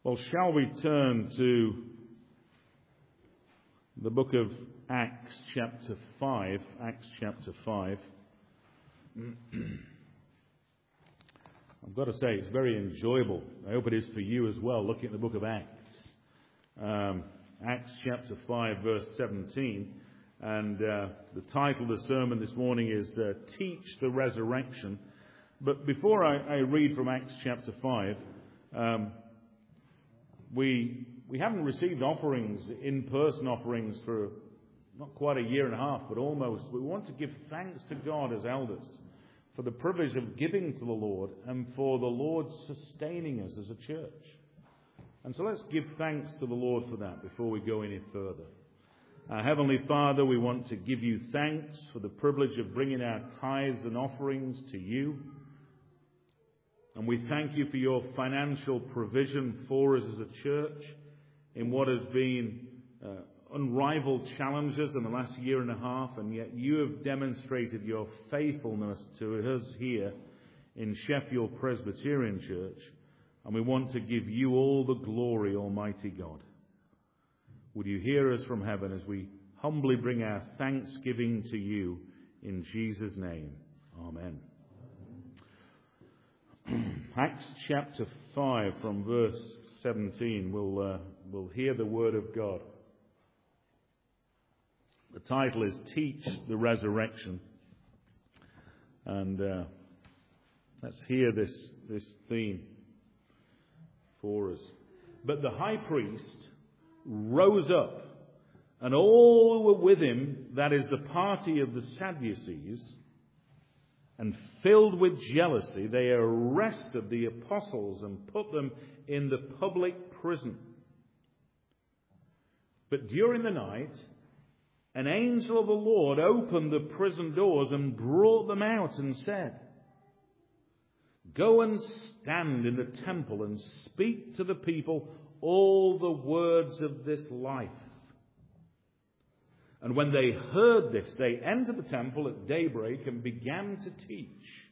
Well, shall we turn to the book of Acts chapter 5? Acts chapter 5. I've got to say, it's very enjoyable. I hope it is for you as well, looking at the book of Acts. Acts chapter 5, verse 17. And the title of the sermon this morning is Teach the Resurrection. But before I read from Acts chapter 5, we haven't received offerings, in-person offerings, for not quite a year and a half, but almost. We want to give thanks to God as elders for the privilege of giving to the Lord and for the Lord sustaining us as a church. And so let's give thanks to the Lord for that before we go any further. Heavenly Father, we want to give you thanks for the privilege of bringing our tithes and offerings to you. And we thank you for your financial provision for us as a church in what has been unrivaled challenges in the last year and a half, and yet you have demonstrated your faithfulness to us here in Sheffield Presbyterian Church, and we want to give you all the glory, Almighty God. Would you hear us from heaven as we humbly bring our thanksgiving to you in Jesus' name. Amen. Acts chapter 5 from verse 17. We'll hear the word of God. The title is Teach the Resurrection. And let's hear this theme for us. But the high priest rose up, and all who were with him, that is the party of the Sadducees, and filled with jealousy, they arrested the apostles and put them in the public prison. But during the night, an angel of the Lord opened the prison doors and brought them out and said, "Go and stand in the temple and speak to the people all the words of this life." And when they heard this, they entered the temple at daybreak and began to teach.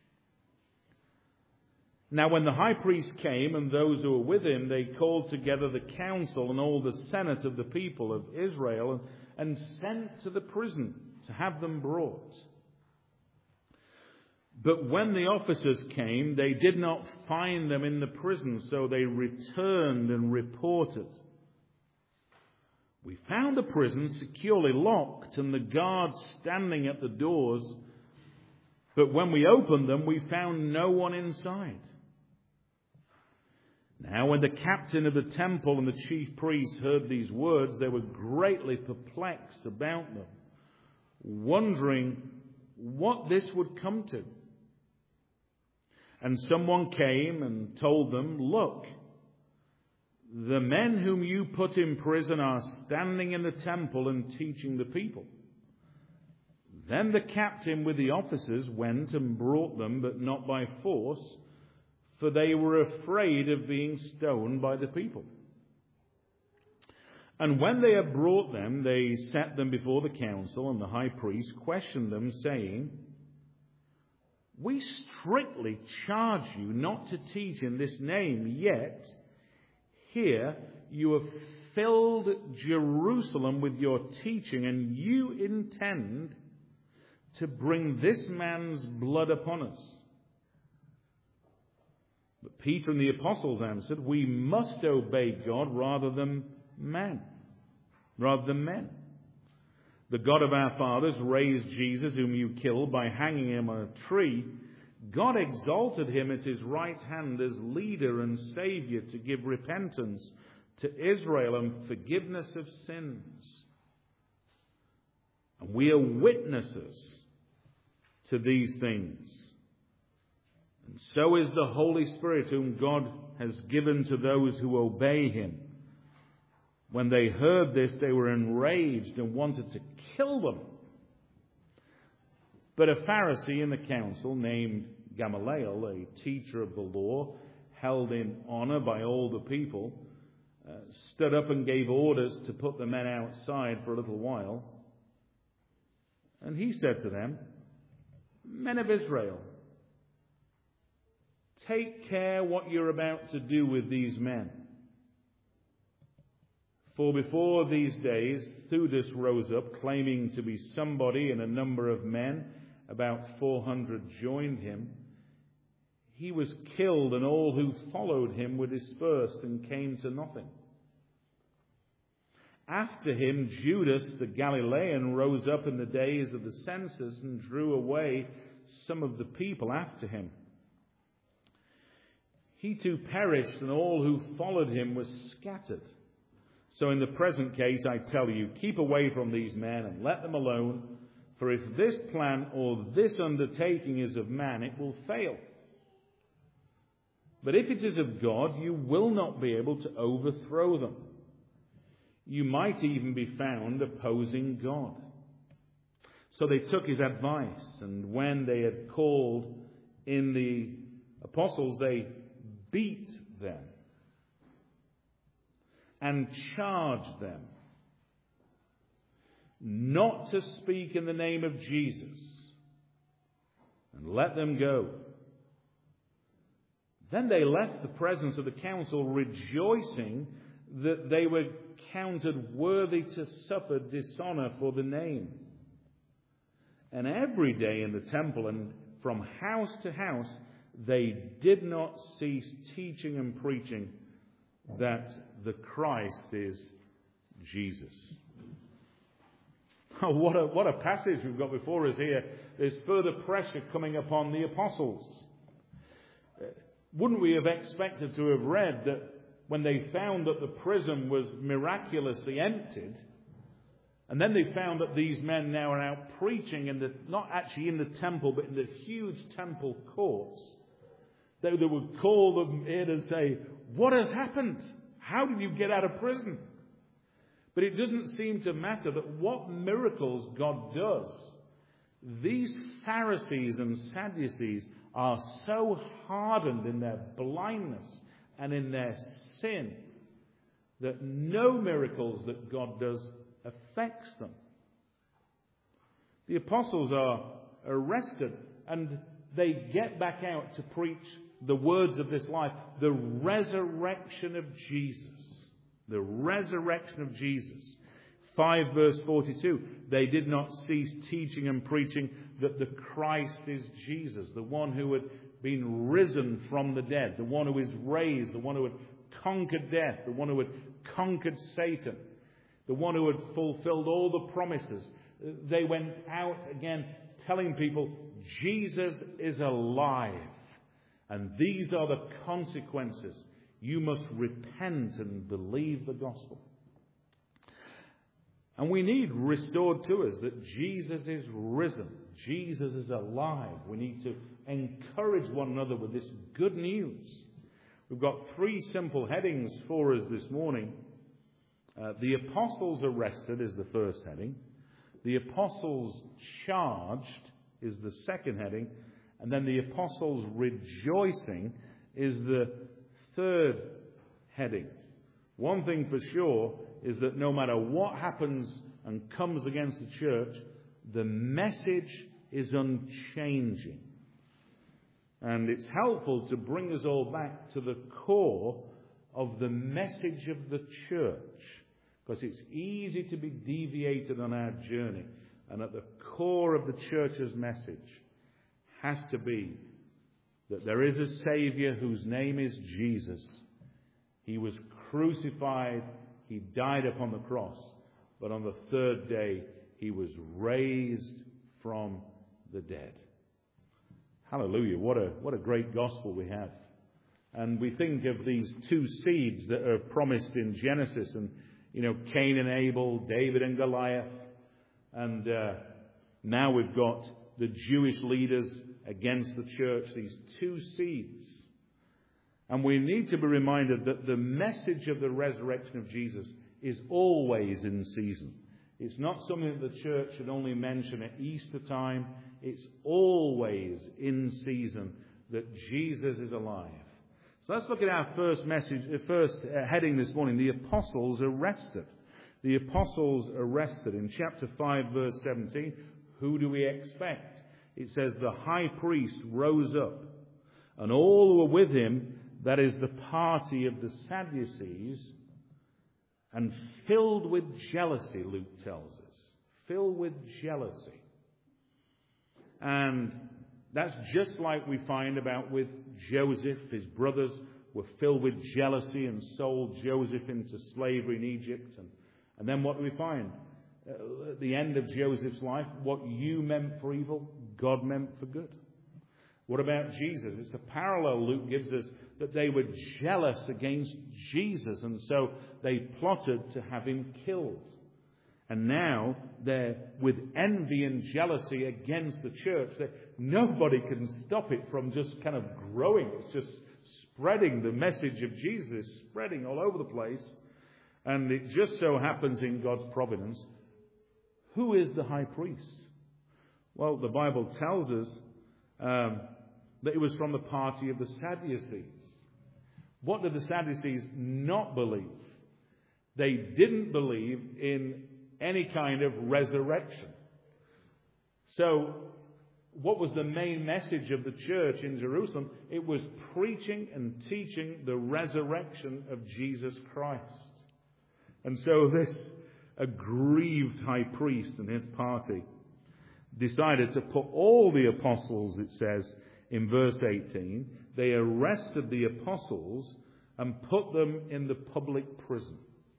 Now when the high priest came and those who were with him, they called together the council and all the senate of the people of Israel and sent to the prison to have them brought. But when the officers came, they did not find them in the prison, so they returned and reported, "We found the prison securely locked and the guards standing at the doors, but when we opened them, we found no one inside." Now when the captain of the temple and the chief priests heard these words, they were greatly perplexed about them, wondering what this would come to. And someone came and told them, "Look, the men whom you put in prison are standing in the temple and teaching the people." Then the captain with the officers went and brought them, but not by force, for they were afraid of being stoned by the people. And when they had brought them, they set them before the council, and the high priest questioned them, saying, "We strictly charge you not to teach in this name, yet here you have filled Jerusalem with your teaching, and you intend to bring this man's blood upon us." But Peter and the apostles answered, "We must obey God rather than men. The God of our fathers raised Jesus, whom you killed by hanging him on a tree. God exalted him at his right hand as leader and Savior to give repentance to Israel and forgiveness of sins. And we are witnesses to these things. And so is the Holy Spirit, whom God has given to those who obey him." When they heard this, they were enraged and wanted to kill them. But a Pharisee in the council named Gamaliel, a teacher of the law, held in honor by all the people, stood up and gave orders to put the men outside for a little while. And he said to them, "Men of Israel, take care what you're about to do with these men. For before these days, Theudas rose up, claiming to be somebody, and a number of men, about 400, joined him. He was killed, and all who followed him were dispersed and came to nothing. After him, Judas the Galilean rose up in the days of the census and drew away some of the people after him. He too perished, and all who followed him were scattered. So in the present case, I tell you, keep away from these men and let them alone, for if this plan or this undertaking is of man, it will fail. But if it is of God, you will not be able to overthrow them. You might even be found opposing God. So they took his advice, and when they had called in the apostles, they beat them and charged them not to speak in the name of Jesus, and let them go. Then they left the presence of the council, rejoicing that they were counted worthy to suffer dishonor for the name. And every day in the temple and from house to house, they did not cease teaching and preaching that the Christ is Jesus. Oh, what a passage we've got before us here. There's further pressure coming upon the apostles. Wouldn't we have expected to have read that when they found that the prison was miraculously emptied, and then they found that these men now are out preaching not actually in the temple, but in the huge temple courts, they would call them in and say, "What has happened? How did you get out of prison?" But it doesn't seem to matter that what miracles God does. These Pharisees and Sadducees are so hardened in their blindness and in their sin that no miracles that God does affects them. The apostles are arrested, and they get back out to preach the words of this life, the resurrection of Jesus. The resurrection of Jesus. 5 verse 42, they did not cease teaching and preaching that the Christ is Jesus, the one who had been risen from the dead, the one who is raised, the one who had conquered death, the one who had conquered Satan, the one who had fulfilled all the promises. They went out again telling people, Jesus is alive. And these are the consequences. You must repent and believe the gospel. And we need restored to us that Jesus is risen. Jesus is alive. We need to encourage one another with this good news. We've got 3 simple headings for us this morning. The apostles arrested is the first heading. The apostles charged is the second heading. And then the apostles rejoicing is the third heading. One thing for sure is that no matter what happens and comes against the church, the message is unchanging. And it's helpful to bring us all back to the core of the message of the church, because it's easy to be deviated on our journey. And at the core of the church's message has to be that there is a Saviour whose name is Jesus. He was crucified, he died upon the cross, but on the third day he was raised from the dead. Hallelujah. What a great gospel we have. And we think of these 2 seeds that are promised in Genesis, and Cain and Abel, David and Goliath, and now we've got the Jewish leaders against the church, these 2 seeds. And we need to be reminded that the message of the resurrection of Jesus is always in season. It's not something that the church should only mention at Easter time. It's always in season that Jesus is alive. So let's look at our first heading this morning, the apostles arrested. The apostles arrested. In chapter 5, verse 17, who do we expect? It says, the high priest rose up, and all who were with him, that is the party of the Sadducees, and filled with jealousy, Luke tells us. Filled with jealousy. And that's just like we find about with Joseph. His brothers were filled with jealousy and sold Joseph into slavery in Egypt. And then what do we find? At the end of Joseph's life, what you meant for evil, God meant for good. What about Jesus? It's a parallel Luke gives us, that they were jealous against Jesus, and so they plotted to have him killed. And now they're with envy and jealousy against the church. Nobody can stop it from just kind of growing. It's just spreading. The message of Jesus is spreading all over the place. And it just so happens in God's providence, who is the high priest? Well, the Bible tells us that it was from the party of the Sadducees. What did the Sadducees not believe? They didn't believe in any kind of resurrection. So, what was the main message of the church in Jerusalem? It was preaching and teaching the resurrection of Jesus Christ. And so this aggrieved high priest and his party decided to put all the apostles, it says in verse 18, they arrested the apostles and put them in the public prison.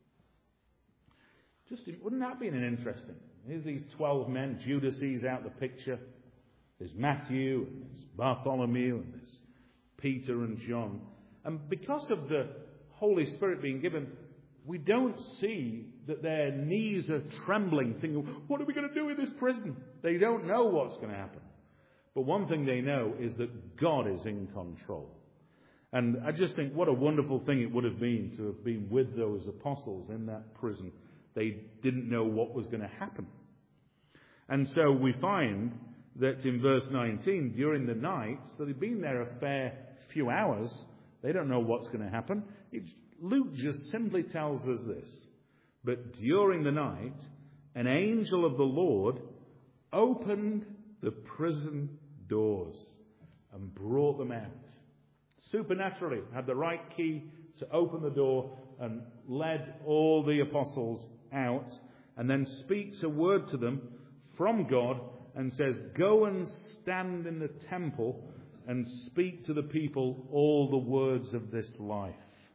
Wouldn't that be interesting? Here's these 12 men. Judas is out the picture. There's Matthew, and there's Bartholomew, and there's Peter and John. And because of the Holy Spirit being given, we don't see that their knees are trembling, thinking, what are we going to do in this prison? They don't know what's going to happen. But one thing they know is that God is in control. And I just think what a wonderful thing it would have been to have been with those apostles in that prison. They didn't know what was going to happen. And so we find that in verse 19, during the night, so they've been there a fair few hours, they don't know what's going to happen. Luke just simply tells us this. But during the night, an angel of the Lord opened the prison doors and brought them out. Supernaturally, had the right key to open the door and led all the apostles out, and then speaks a word to them from God and says, go and stand in the temple and speak to the people all the words of this life.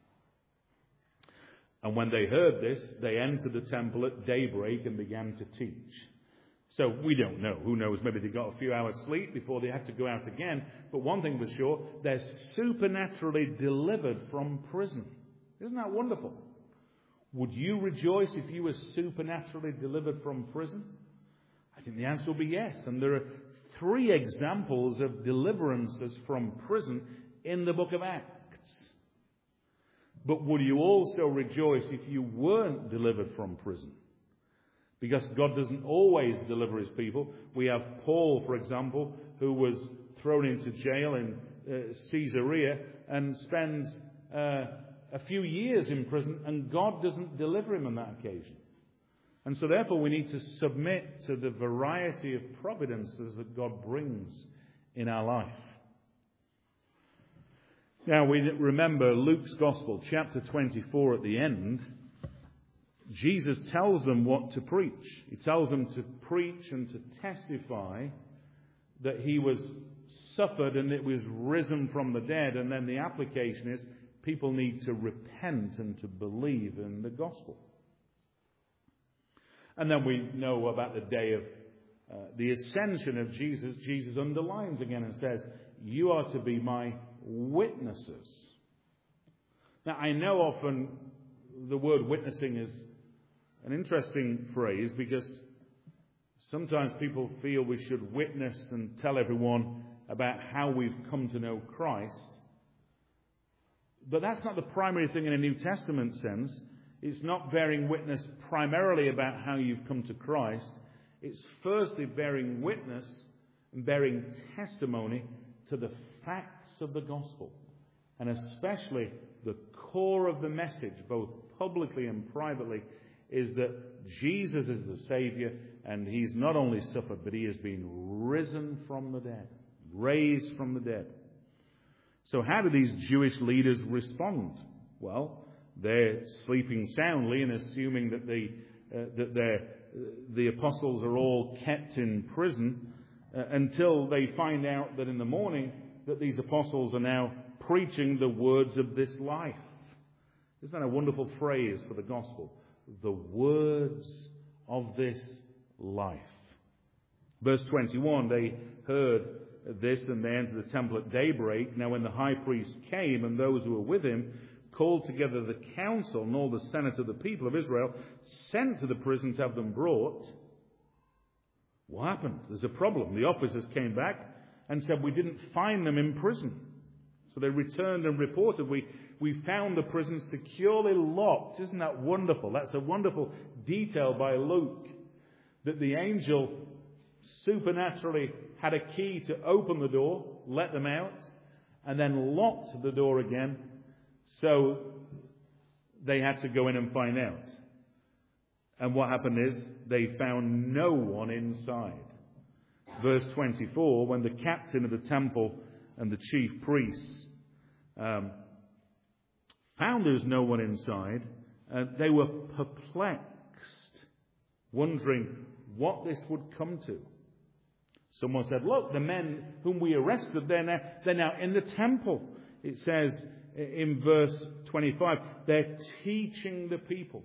And when they heard this, they entered the temple at daybreak and began to teach. So we don't know. Who knows? Maybe they got a few hours sleep before they had to go out again. But one thing for sure, they're supernaturally delivered from prison. Isn't that wonderful? Would you rejoice if you were supernaturally delivered from prison? I think the answer will be yes. And there are 3 examples of deliverances from prison in the book of Acts. But would you also rejoice if you weren't delivered from prison? Because God doesn't always deliver his people. We have Paul, for example, who was thrown into jail in Caesarea and spends a few years in prison, and God doesn't deliver him on that occasion. And so therefore we need to submit to the variety of providences that God brings in our life. Now we remember Luke's Gospel, chapter 24 at the end. Jesus tells them what to preach. He tells them to preach and to testify that he was suffered and it was risen from the dead. And then the application is people need to repent and to believe in the gospel. And then we know about the day of the ascension of Jesus. Jesus underlines again and says, you are to be my witnesses. Now, I know often the word witnessing is an interesting phrase because sometimes people feel we should witness and tell everyone about how we've come to know Christ. But that's not the primary thing in a New Testament sense. It's not bearing witness primarily about how you've come to Christ. It's firstly bearing witness and bearing testimony to the facts of the gospel. And especially the core of the message, both publicly and privately, is that Jesus is the Savior, and he's not only suffered, but he has been risen from the dead, raised from the dead. So how do these Jewish leaders respond? Well, they're sleeping soundly and assuming that the apostles are all kept in prison until they find out that in the morning that these apostles are now preaching the words of this life. Isn't that a wonderful phrase for the gospel? The words of this life. Verse 21, they heard this and they entered the temple at daybreak. Now when the high priest came and those who were with him called together the council and all the senate of the people of Israel, sent to the prison to have them brought. What happened? There's a problem. The officers came back and said, we didn't find them in prison. So they returned and reported, we found the prison securely locked. Isn't that wonderful? That's a wonderful detail by Luke, that the angel supernaturally had a key to open the door, let them out, and then locked the door again. So they had to go in and find out. And what happened is they found no one inside. Verse 24, when the captain of the temple and the chief priests found there was no one inside, they were perplexed, wondering what this would come to. Someone said, look, the men whom we arrested, they're now in the temple. It says in verse 25, they're teaching the people.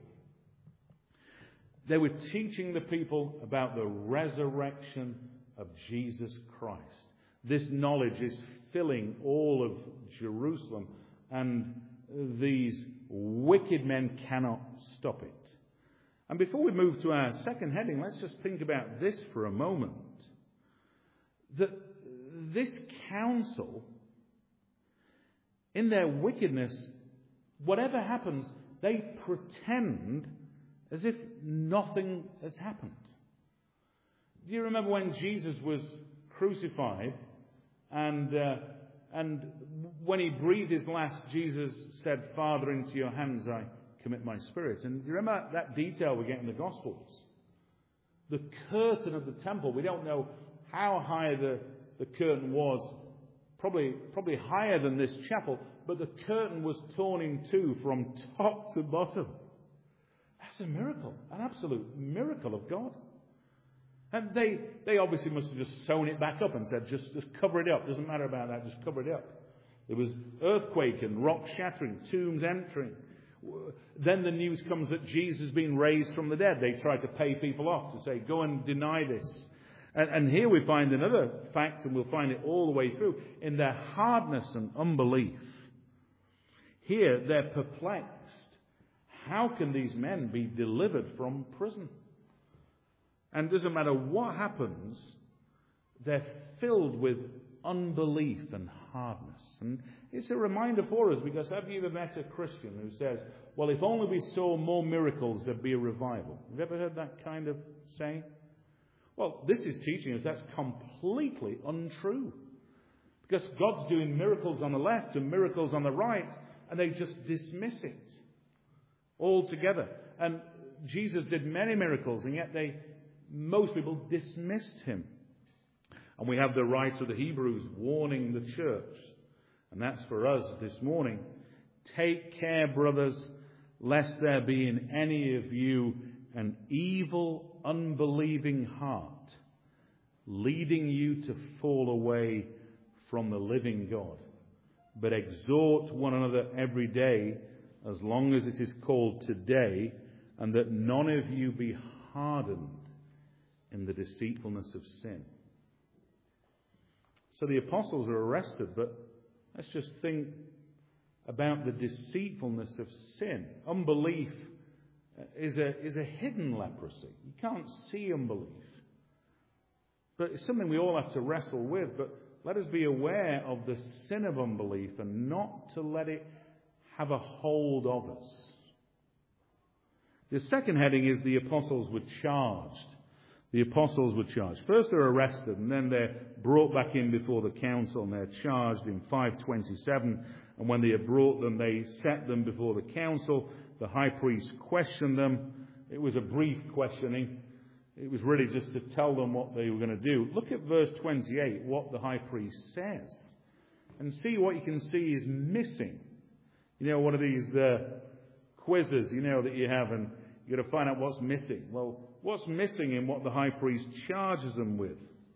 They were teaching the people about the resurrection of Jesus Christ. This knowledge is filling all of Jerusalem, and these wicked men cannot stop it. And before we move to our second heading, let's just think about this for a moment. That this council, in their wickedness, whatever happens, they pretend as if nothing has happened. Do you remember when Jesus was crucified and when he breathed his last, Jesus said, Father, into your hands I commit my spirit. And do you remember that detail we get in the Gospels? The curtain of the temple, we don't know how high the curtain was, probably higher than this chapel, but the curtain was torn in two from top to bottom. That's a miracle, an absolute miracle of God. And they obviously must have just sewn it back up and said, just cover it up. Doesn't matter about that, just cover it up. There was earthquake and rock shattering, tombs entering. Then the news comes that Jesus has been raised from the dead. They try to pay people off to say, go and deny this. And here we find another fact, and we'll find it all the way through, in their hardness and unbelief. Here they're perplexed. How can these men be delivered from prison? And it doesn't matter what happens, they're filled with unbelief and hardness. And it's a reminder for us, because have you ever met a Christian who says, well, if only we saw more miracles, there'd be a revival? Have you ever heard that kind of saying? Well, this is teaching us that's completely untrue. Because God's doing miracles on the left and miracles on the right, and they just dismiss it altogether. And Jesus did many miracles, and yet most people dismissed him. And we have the writer of the Hebrews warning the church, and that's for us this morning. Take care, brothers, lest there be in any of you an evil, unbelieving heart, leading you to fall away from the living God. But exhort one another every day, as long as it is called today, and that none of you be hardened in the deceitfulness of sin. So the apostles are arrested, but let's just think about the deceitfulness of sin. Unbelief is a hidden leprosy. You can't see unbelief. But it's something we all have to wrestle with. But let us be aware of the sin of unbelief and not to let it have a hold of us. The second heading is the apostles were charged. The apostles were charged. First they're arrested, and then they're brought back in before the council, and they're charged in 527. And when they had brought them, they set them before the council. The high priest questioned them. It was a brief questioning. It was really just to tell them what they were going to do. Look at verse 28, what the high priest says. And see what you can see is missing. You know, one of these quizzes, that you have, and you've got to find out what's missing. Well, what's missing in what the high priest charges them with?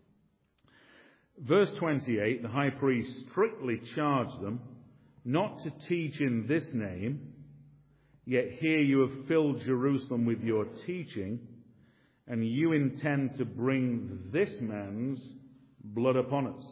Verse 28, the high priest strictly charged them not to teach in this name, yet here you have filled Jerusalem with your teaching, and you intend to bring this man's blood upon us.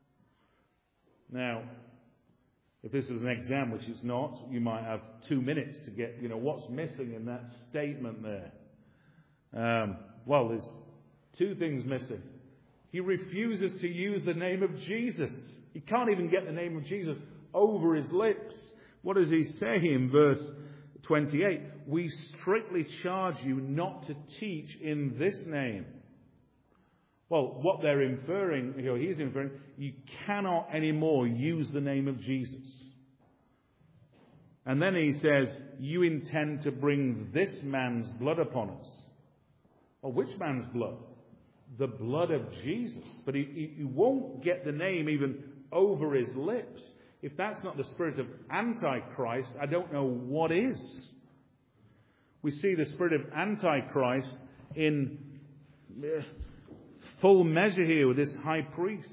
Now, if this is an exam, which it's not, you might have 2 minutes to get, what's missing in that statement there. Well, there's 2 things missing. He refuses to use the name of Jesus. He can't even get the name of Jesus over his lips. What does he say in verse 28? We strictly charge you not to teach in this name. Well, what they're inferring, he's inferring, you cannot anymore use the name of Jesus. And then he says, you intend to bring this man's blood upon us. Well, which man's blood? The blood of Jesus. But he won't get the name even over his lips. If that's not the spirit of Antichrist, I don't know what is. We see the spirit of Antichrist in full measure here with this high priest.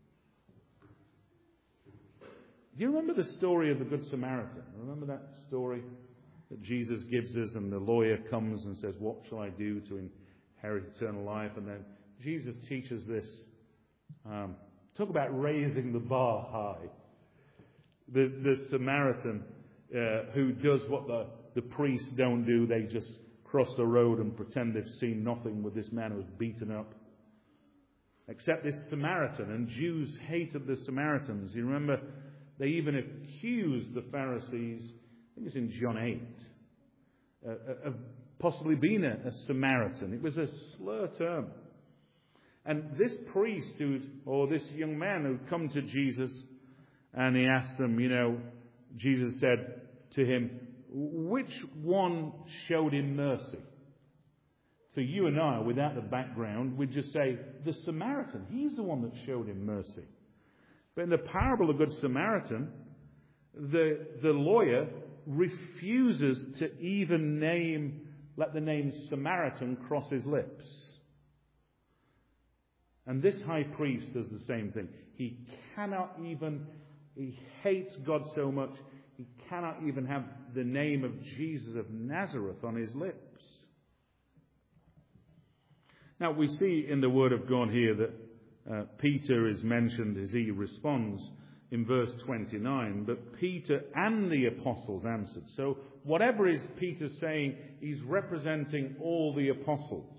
Do you remember the story of the Good Samaritan? Remember that story that Jesus gives us, and the lawyer comes and says, what shall I do to inherit eternal life? And then Jesus teaches this. Talk about raising the bar high. The Samaritan who does what the priests don't do. They just cross the road and pretend they've seen nothing with this man who was beaten up. Except this Samaritan, and Jews hated the Samaritans. You remember, they even accused the Pharisees, I think it's in John 8, of possibly being a Samaritan. It was a slur term. And this priest, or this young man who'd come to Jesus, and he asked them, Jesus said to him, which one showed him mercy? For you and I, without the background, we'd just say, the Samaritan. He's the one that showed him mercy. But in the parable of the Good Samaritan, the lawyer refuses to even let the name Samaritan cross his lips. And this high priest does the same thing. He hates God so much, he cannot even have the name of Jesus of Nazareth on his lips. Now, we see in the Word of God here that Peter is mentioned as he responds in verse 29, but Peter and the apostles answered. So whatever is Peter saying, he's representing all the apostles.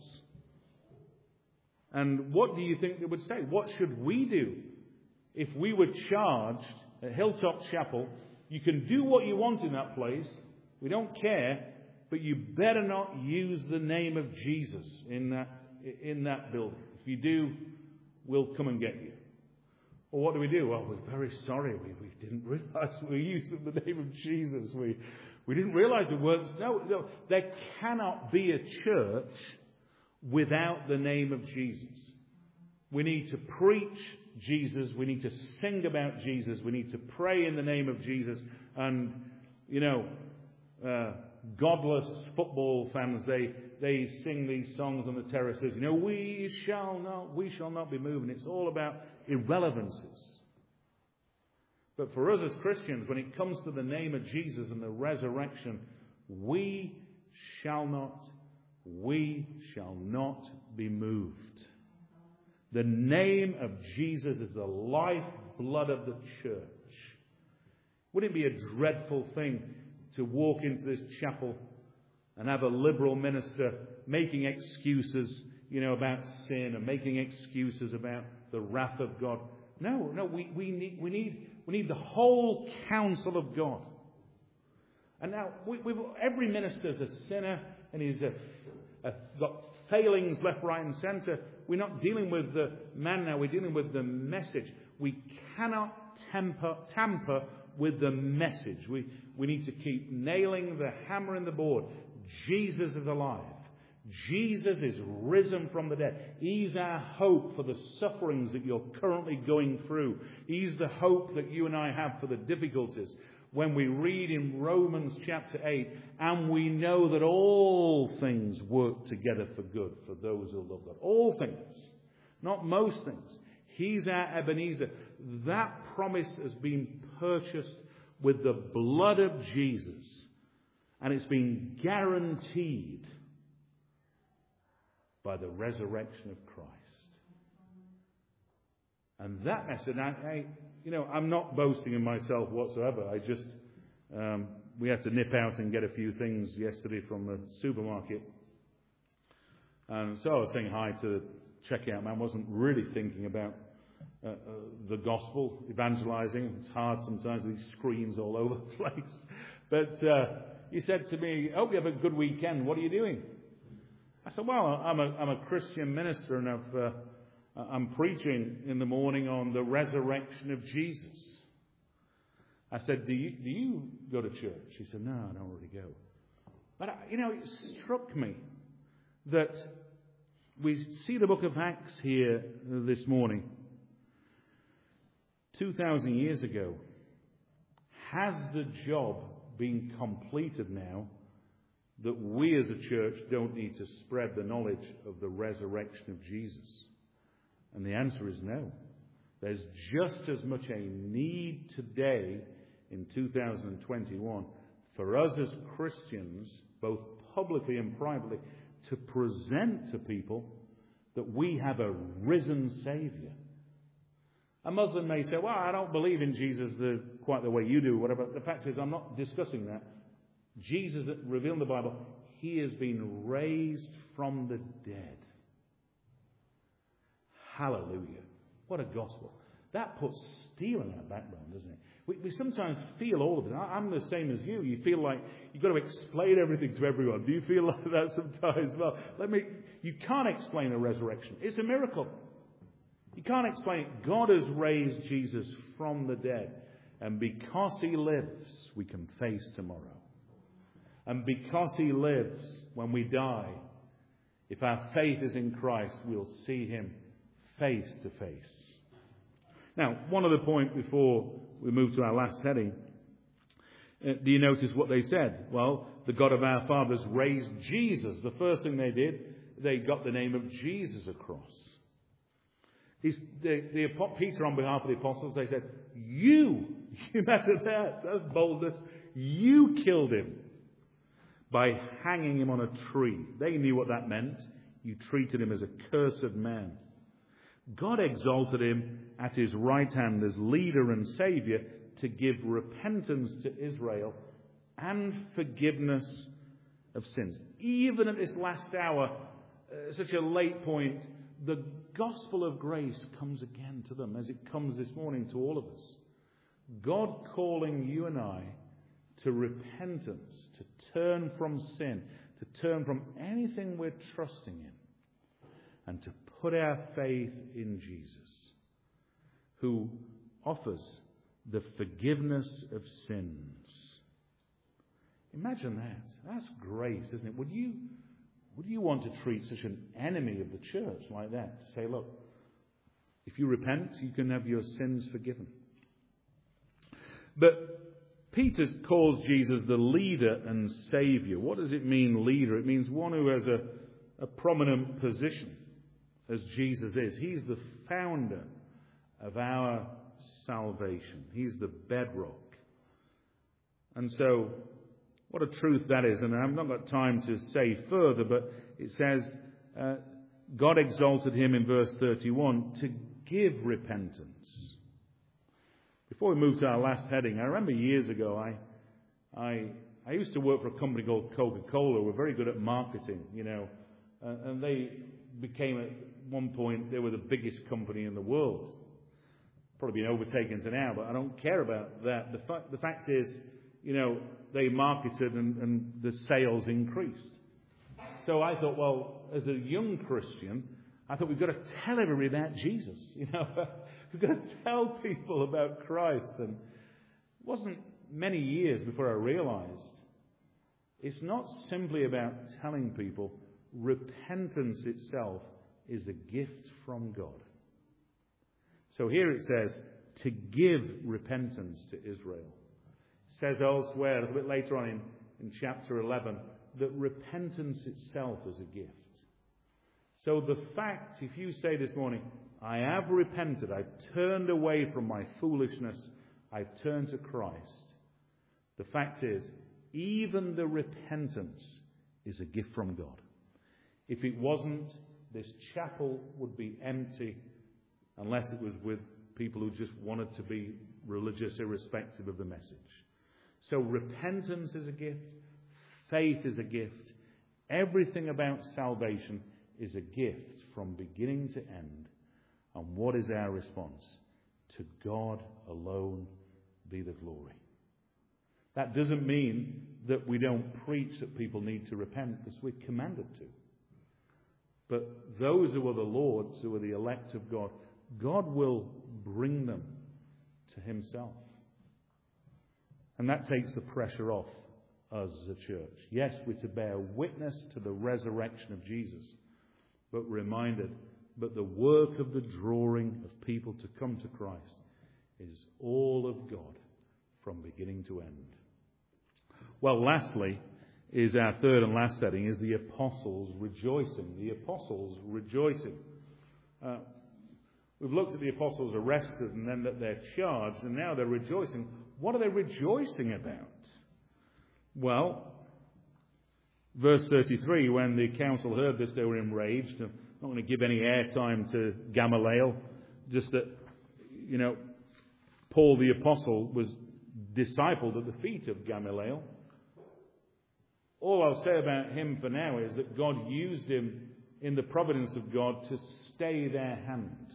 And what do you think they would say? What should we do if we were charged at Hilltop Chapel? You can do what you want in that place. We don't care, but you better not use the name of Jesus in that building. If you do, we'll come and get you. Or what do we do? Well, we're very sorry. We didn't realize we were using the name of Jesus. We didn't realize the words. No, there cannot be a church without the name of Jesus. We need to preach Jesus. We need to sing about Jesus. We need to pray in the name of Jesus. And, godless football fans, they sing these songs on the terraces. We shall not be moving. It's all about irrelevances. But for us as Christians, when it comes to the name of Jesus and the resurrection, we shall not be moved. The name of Jesus is the lifeblood of the church. Wouldn't it be a dreadful thing to walk into this chapel and have a liberal minister making excuses, about sin and making excuses about the wrath of God? No, we need the whole counsel of God. And now, every minister's a sinner and he's got failings left, right and centre. We're not dealing with the man now, we're dealing with the message. We cannot tamper with the message. We need to keep nailing the hammer in the board. Jesus is alive. Jesus is risen from the dead. He's our hope for the sufferings that you're currently going through. He's the hope that you and I have for the difficulties. when we read in Romans chapter 8, and we know that all things work together for good for those who love God. All things, not most things. He's our Ebenezer. That promise has been purchased with the blood of Jesus, and it's been guaranteed by the resurrection of Christ. And that message, I'm not boasting in myself whatsoever. I just, we had to nip out and get a few things yesterday from the supermarket. And so I was saying hi to the checkout man. Wasn't really thinking about the gospel, evangelizing. It's hard sometimes with these screens all over the place. But he said to me, "Hope you have a good weekend. What are you doing?" I said, "Well, I'm a Christian minister, and I'm preaching in the morning on the resurrection of Jesus." I said, do you go to church? He said, "No, I don't really go." But, it struck me that we see the book of Acts here this morning. 2,000 years ago. Has the job been completed now that we as a church don't need to spread the knowledge of the resurrection of Jesus? And the answer is no. There's just as much a need today in 2021 for us as Christians, both publicly and privately, to present to people that we have a risen Saviour. A Muslim may say, "Well, I don't believe in Jesus quite the way you do," whatever. The fact is, I'm not discussing that. Jesus, revealed in the Bible, he has been raised from the dead. Hallelujah. What a gospel. That puts steel in our backbone, doesn't it? We sometimes feel all of this. I'm the same as you. You feel like you've got to explain everything to everyone. Do you feel like that sometimes? Well, you can't explain a resurrection. It's a miracle. You can't explain it. God has raised Jesus from the dead. And because he lives, we can face tomorrow. And because he lives, when we die, if our faith is in Christ, we'll see him face to face. Now, one other point before we move to our last heading. Do you notice what they said? Well, the God of our fathers raised Jesus. The first thing they did, they got the name of Jesus across. Peter, on behalf of the apostles, they said, you imagine that. That's boldness. You killed him by hanging him on a tree. They knew what that meant. You treated him as a cursed man. God exalted him at his right hand as leader and saviour to give repentance to Israel and forgiveness of sins. Even at this last hour, such a late point, the gospel of grace comes again to them as it comes this morning to all of us. God calling you and I to repentance, to turn from sin, to turn from anything we're trusting in, and to put our faith in Jesus, who offers the forgiveness of sins. Imagine that. That's grace, isn't it? Would you want to treat such an enemy of the church like that? To say, look, if you repent, you can have your sins forgiven. But Peter calls Jesus the leader and saviour. What does it mean, leader? It means one who has a prominent position, as Jesus is. He's the founder of our salvation. He's the bedrock. And so, what a truth that is. And I've not got time to say further, but it says, God exalted him in verse 31 to give repentance. Before we move to our last heading, I remember years ago, I used to work for a company called Coca-Cola. We're very good at marketing, and they became, at one point, they were the biggest company in the world. Probably been overtaken to now, but I don't care about that. The fact is, they marketed and the sales increased. So I thought, well, as a young Christian, I thought we've got to tell everybody about Jesus. We've got to tell people about Christ. And it wasn't many years before I realized it's not simply about telling people. Repentance itself is a gift from God. So here it says, to give repentance to Israel. says elsewhere, a little bit later on in chapter 11, that repentance itself is a gift. So the fact, if you say this morning, I have repented, I've turned away from my foolishness, I've turned to Christ, the fact is, even the repentance is a gift from God. If it wasn't, this chapel would be empty unless it was with people who just wanted to be religious irrespective of the message. So repentance is a gift, faith is a gift, everything about salvation is a gift from beginning to end. And what is our response? To God alone be the glory. That doesn't mean that we don't preach that people need to repent, because we're commanded to. But those who are the Lord's, who are the elect of God, God will bring them to himself. And that takes the pressure off us as a church. Yes, we're to bear witness to the resurrection of Jesus, but reminded that the work of the drawing of people to come to Christ is all of God from beginning to end. Well, lastly, is our third and last setting, is the apostles rejoicing. The apostles rejoicing. We've looked at the apostles arrested and then that they're charged, and now they're rejoicing. What are they rejoicing about? Well, verse 33, when the council heard this, they were enraged. I'm not going to give any airtime to Gamaliel, just that, Paul the apostle was discipled at the feet of Gamaliel. All I'll say about him for now is that God used him in the providence of God to stay their hand.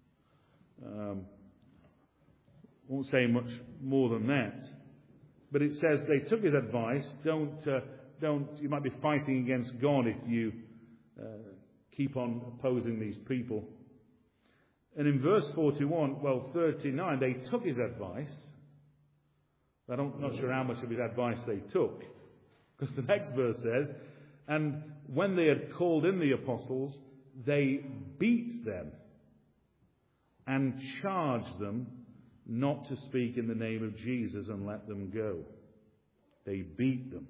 Won't say much more than that. But it says they took his advice. Don't. You might be fighting against God if you keep on opposing these people. And in verse 39, they took his advice. I'm not sure how much of his advice they took. Because the next verse says, and when they had called in the apostles, they beat them and charged them not to speak in the name of Jesus and let them go. They beat them.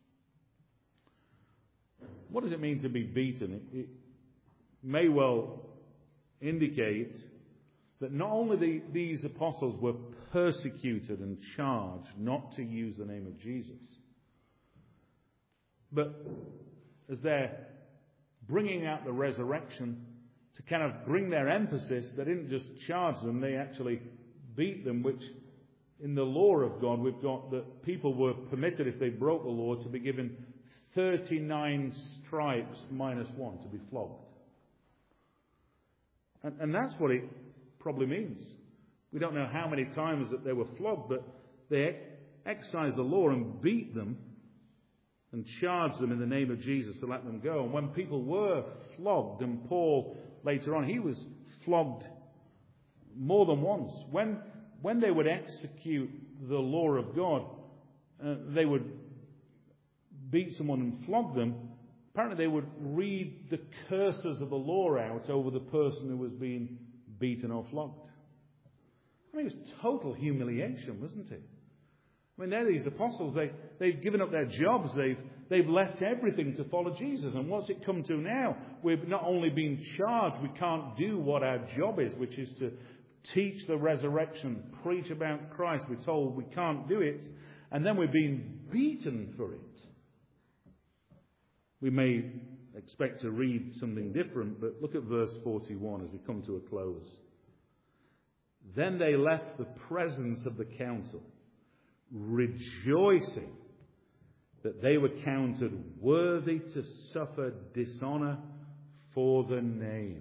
What does it mean to be beaten? It may well indicate that not only these apostles were persecuted and charged not to use the name of Jesus, but as they're bringing out the resurrection, to kind of bring their emphasis, they didn't just charge them, they actually beat them, which in the law of God we've got that people were permitted, if they broke the law, to be given 39 stripes minus one, to be flogged. And that's what it probably means. We don't know how many times that they were flogged, but they excised the law and beat them and charged them in the name of Jesus to let them go. And when people were flogged, and Paul later on, he was flogged more than once. When they would execute the law of God, they would beat someone and flog them. Apparently they would read the curses of the law out over the person who was being beaten or flogged. I mean, it was total humiliation, wasn't it? I mean, they're these apostles. They've given up their jobs. They've left everything to follow Jesus. And what's it come to now? We've not only been charged, we can't do what our job is, which is to teach the resurrection, preach about Christ. We're told we can't do it. And then we're being beaten for it. We may expect to read something different, but look at verse 41 as we come to a close. Then they left the presence of the council, rejoicing that they were counted worthy to suffer dishonor for the name.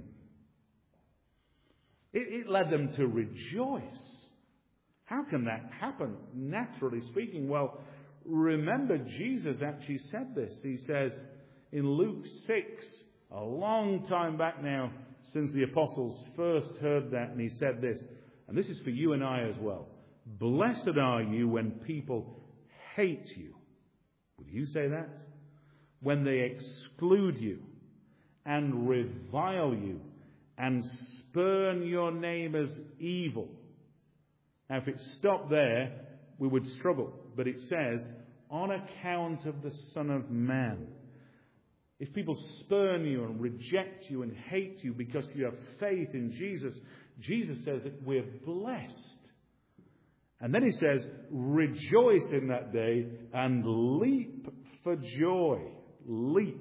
It led them to rejoice. How can that happen, naturally speaking? Well, remember Jesus actually said this. He says in Luke 6, a long time back now, since the apostles first heard that, and he said this, and this is for you and I as well. Blessed are you when people hate you. Would you say that? When they exclude you and revile you and spurn your name as evil. Now, if it stopped there, we would struggle. but it says, on account of the Son of Man. If people spurn you and reject you and hate you because you have faith in Jesus, Jesus says that we're blessed. And then he says, rejoice in that day and leap for joy. Leap.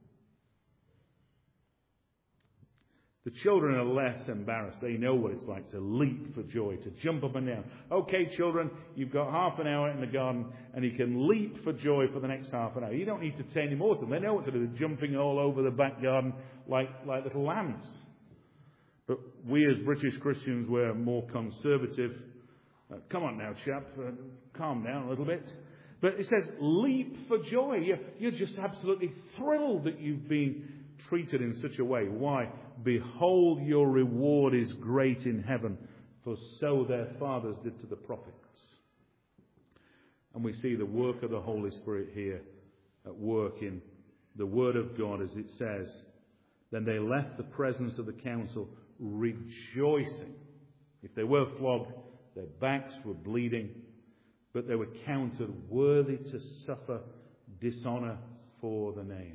The children are less embarrassed. They know what it's like to leap for joy, to jump up and down. Okay, children, you've got half an hour in the garden and you can leap for joy for the next half an hour. You don't need to say any more to them. They know what to do. They're jumping all over the back garden like little lambs. But we as British Christians, we're more conservative. Come on now, chap. Calm down a little bit. But it says, leap for joy. You're just absolutely thrilled that you've been treated in such a way. Why? Behold, your reward is great in heaven, for so their fathers did to the prophets. And we see the work of the Holy Spirit here at work in the Word of God, as it says, then they left the presence of the council rejoicing. If they were flogged, their backs were bleeding, but they were counted worthy to suffer dishonour for the name.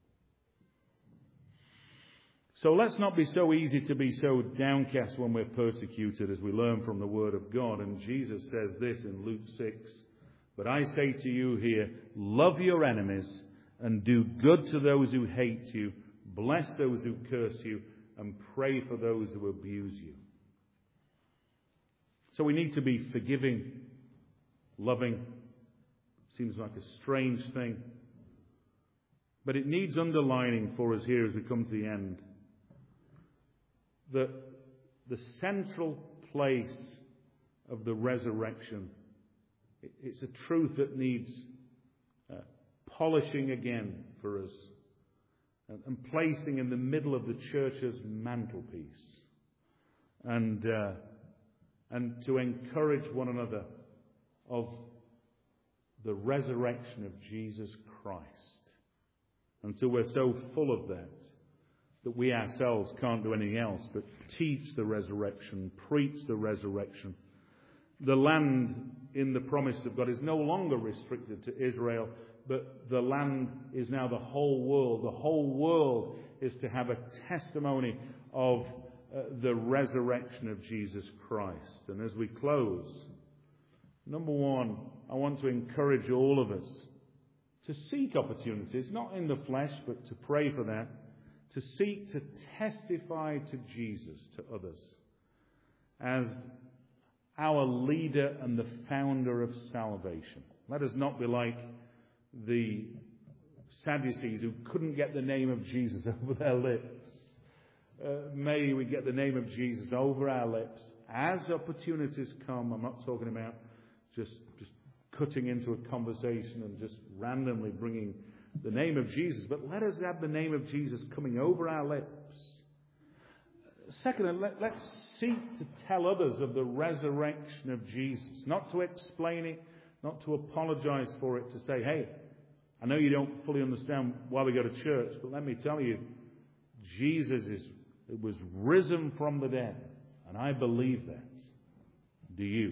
So let's not be so easy to be so downcast when we're persecuted, as we learn from the Word of God. And Jesus says this in Luke 6, but I say to you here, love your enemies and do good to those who hate you, bless those who curse you, and pray for those who abuse you. So we need to be forgiving, loving. Seems like a strange thing. But it needs underlining for us here as we come to the end. That the central place of the resurrection, it's a truth that needs polishing again for us and placing in the middle of the church's mantelpiece, and to encourage one another of the resurrection of Jesus Christ, until we're so full of that we ourselves can't do anything else but teach the resurrection, preach the resurrection. The land in the promise of God is no longer restricted to Israel, but the land is now the whole world. The whole world is to have a testimony of the resurrection of Jesus Christ. And as we close, number one, I want to encourage all of us to seek opportunities, not in the flesh, but to pray for that, to seek to testify to Jesus to others as our leader and the founder of salvation. Let us not be like the Sadducees who couldn't get the name of Jesus over their lips. May we get the name of Jesus over our lips as opportunities come. I'm not talking about just cutting into a conversation and just randomly bringing the name of Jesus, but let us have the name of Jesus coming over our lips. Second, let's seek to tell others of the resurrection of Jesus, not to explain it, not to apologize for it, to say, hey, I know you don't fully understand why we go to church, but let me tell you, Jesus was risen from the dead, and I believe that. Do you?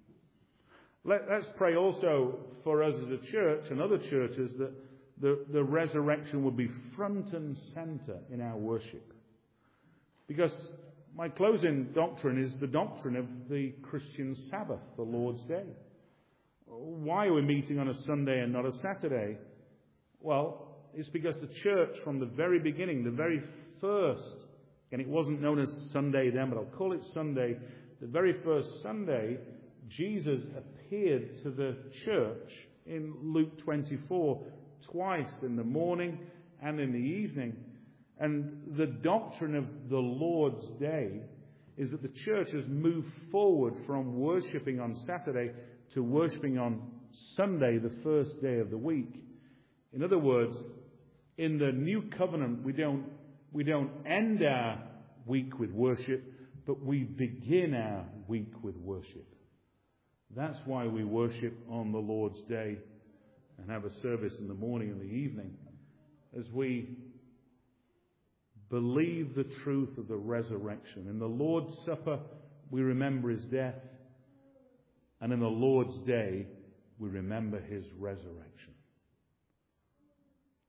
Let's pray also for us as a church and other churches that the resurrection will be front and center in our worship. Because my closing doctrine is the doctrine of the Christian Sabbath, the Lord's Day. Why are we meeting on a Sunday and not a Saturday? Well, it's because the church from the very beginning, the very first, and it wasn't known as Sunday then, but I'll call it Sunday, the very first Sunday, Jesus appeared to the church in Luke 24 twice, in the morning and in the evening. And the doctrine of the Lord's Day is that the church has moved forward from worshipping on Saturday to worshipping on Sunday, the first day of the week. In other words, in the new covenant, we don't end our week with worship, but we begin our week with worship. That's why we worship on the Lord's Day and have a service in the morning and the evening, as we believe the truth of the resurrection. In the Lord's Supper, we remember his death, and in the Lord's Day, we remember his resurrection.